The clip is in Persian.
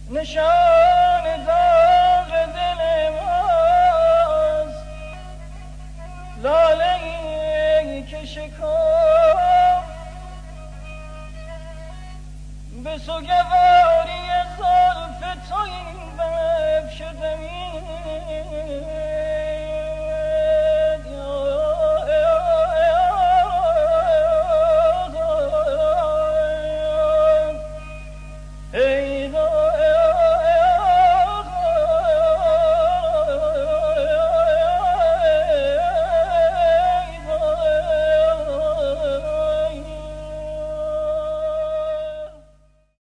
نشان داغ دل ماست، لاله‌ای که شکفت به سوگواری زلف تو این بف شدمی.